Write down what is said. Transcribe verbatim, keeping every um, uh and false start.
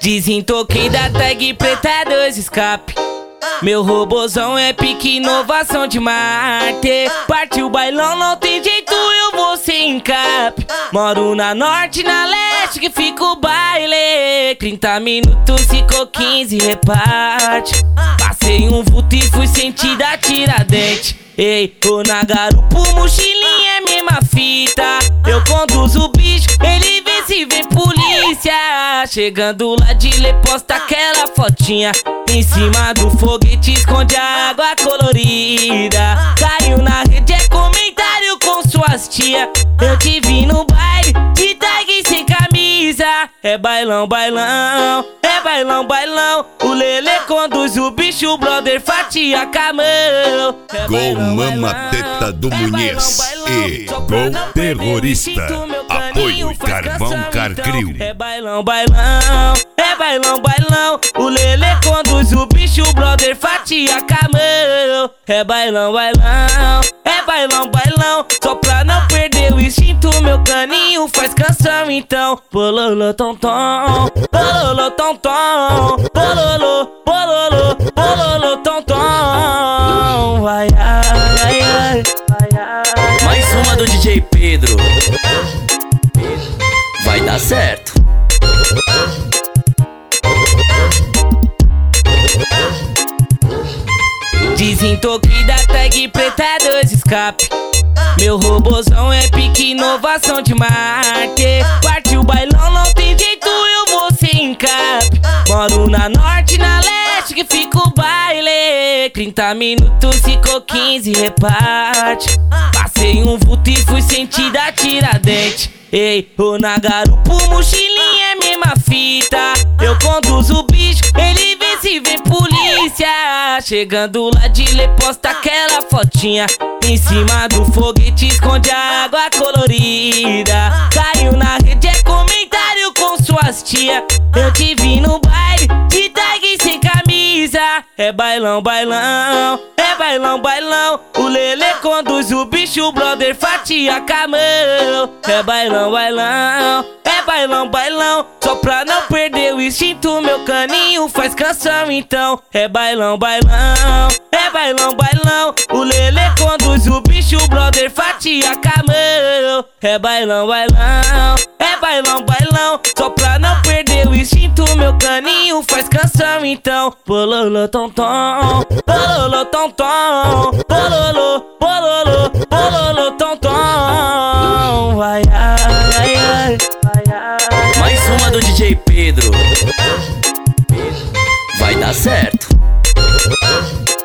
Desentoquei da tag preta dois escape. Meu robozão é pique inovação de Marte. Partiu o bailão, não tem jeito, eu vou sem encape. Moro na norte, na leste, que fica o baile. Trinta minutos, ficou quinze, reparte. Passei um vulto e fui sentir a Tiradentes. Ei, tô na garupa, mochilinha é mesma fita. Eu conduzo o bicho, ele vê se vem polícia. Chegando lá de lê, posta aquela fotinha. Em cima do foguete esconde a água colorida. Caiu na rede, é comentário com suas tia. Eu te vi no baile, de tag sem camisa. É bailão, bailão, é bailão, bailão. O Lelê conduz o bicho, o brother fatia camão. É Gol Mama Teta do Muniz e Gol Terrorista. Apoio Carvão Carcril. É bailão, bailão, é bailão, bailão. O Lelê conduz o bicho, o brother fatia camão. É bailão, bailão, é bailão, bailão. Só pra não perder o instinto, meu caninho faz canção então. Bololô, tom, tom, bololô, tom, tom, bololô, bololô, bololô, tom, tom. Vai, ai, ai, vai, ai. Mais uma do D J Pedro. Vai dar certo. Desentoquei da tag preta dois escape. Meu robozão é pique inovação de Marte. Partiu o bailão, não tem jeito, eu vou sem encape. Moro na norte, na leste, que fica o baile. Trinta minutos, ficou quinze, reparte. Passei um vulto e fui sentir a Tiradentes. Ei, tô na garupa, mochilinha é mesma fita. Eu conduzo o bicho, ele vê se vem polícia. Chegando lá de lê, posta aquela fotinha. Em cima do foguete esconde a água colorida. Caiu na rede, é comentário com suas tia. Eu te vi no baile, de tag sem camisa. É bailão, bailão, é bailão, bailão. O Lelê conduz o bicho, o brother fatia camão. É bailão, bailão, é bailão, bailão. Só pra não perder o instinto, meu caninho faz canção então. É bailão, bailão, é bailão, bailão. O Lelê conduz o bicho, o brother fatia camão. É bailão, bailão, é bailão, bailão. Só pra não perder o instinto, meu caninho faz canção então. Bololô, tom, tom, bololô, tom, tom, bololô, bololô, bololô, tom, tom. Vai, ai, ai, vai, ai. Mais uma do D J Pedro. Vai dar certo.